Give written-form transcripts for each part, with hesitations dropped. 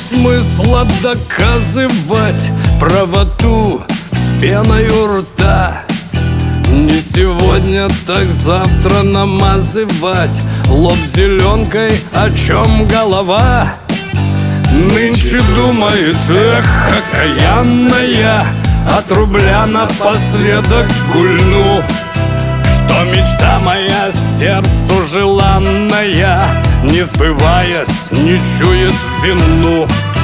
смысла доказывать правоту с пеной у рта. Не сегодня, так завтра намазывать лоб зеленкой, о чем голова. Нынче думает, эх, окаянная, от рубля напоследок гульну. Что мечта моя сердцу желанная, не сбываясь, не чует вину.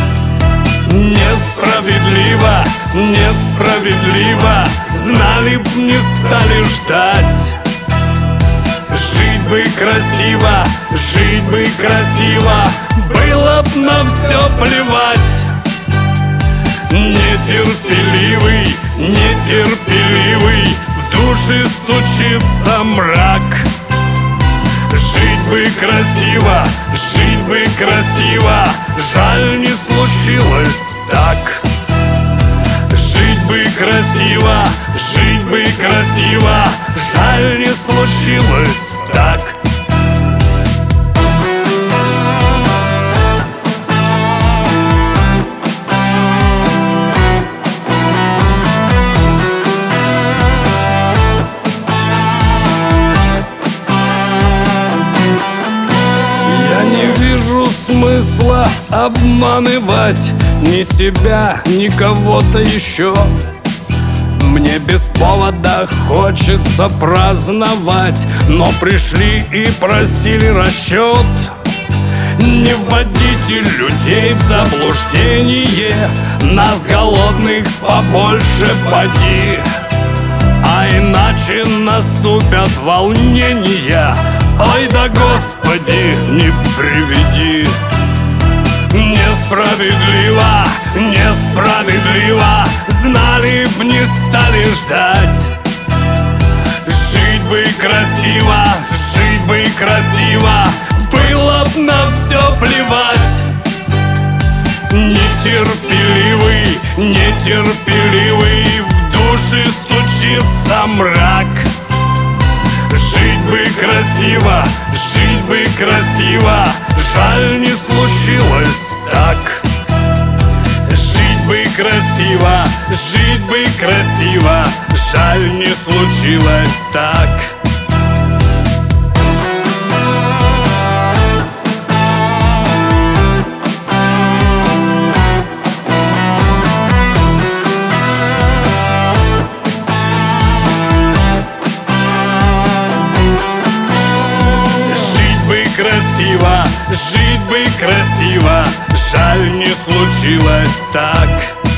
Несправедливо, несправедливо, знали б, не стали ждать. Жить бы красиво, жить бы красиво, было б на все плевать. Нетерпеливый, нетерпеливый, в душе стучится мрак. Жить бы красиво, жить бы красиво, жаль, не случилось так. Жить бы красиво, жить бы красиво, жаль, не случилось так. Смысла обманывать ни себя, ни кого-то еще. Мне без повода хочется праздновать, но пришли и просили расчет. Не вводите людей в заблуждение, нас голодных побольше поди, а иначе наступят волнения. Ой да Господи, не приведи. Несправедливо, несправедливо, знали б, не стали ждать. Жить бы красиво, жить бы красиво, было б на все плевать. Нетерпеливый, нетерпеливый, в душе стучится мрак. Жить бы красиво, жить бы красиво, жаль, не случилось так. Жить бы красиво, жить бы красиво, жаль, не случилось так. Красиво, жить бы красиво, жаль, не случилось так.